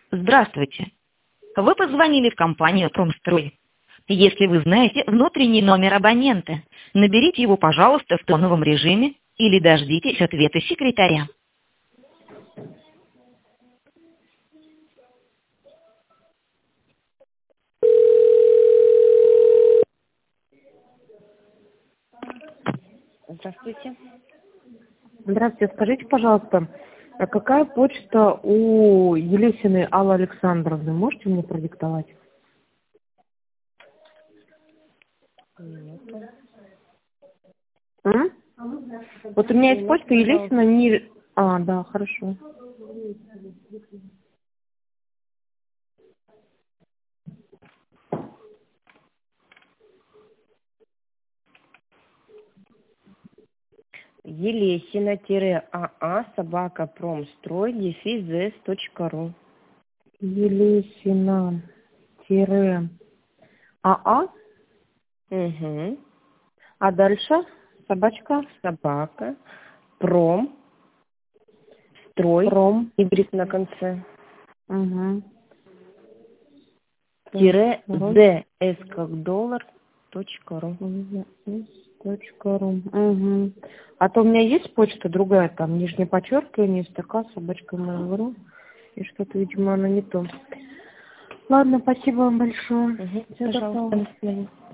Здравствуйте. Вы позвонили в компанию «Промстрой». Если вы знаете внутренний номер абонента, наберите его, пожалуйста, в тоновом режиме или дождитесь ответа секретаря. Здравствуйте. Здравствуйте, скажите, пожалуйста, а какая почта у Елесиной Аллы Александровны? Можете мне продиктовать? Минуту. М? Вот у меня есть Минуту, почта пожалуйста. Елесина не... А, да, хорошо. Елесина-АА@промстрой-зс.ру. Елесина-АА, Угу. а дальше собачка Собака. Пром. Строй. пром. Ибрис на конце. Угу. Тире З. С как доллар. .ру. .ру. Угу. А то у меня есть почта другая, там нижнее подчеркивание, стака, собачка Mail.ru. И что-то, видимо, она не то. Ладно, спасибо вам большое. Угу. Всего Пожалуйста, доброго. до свидания.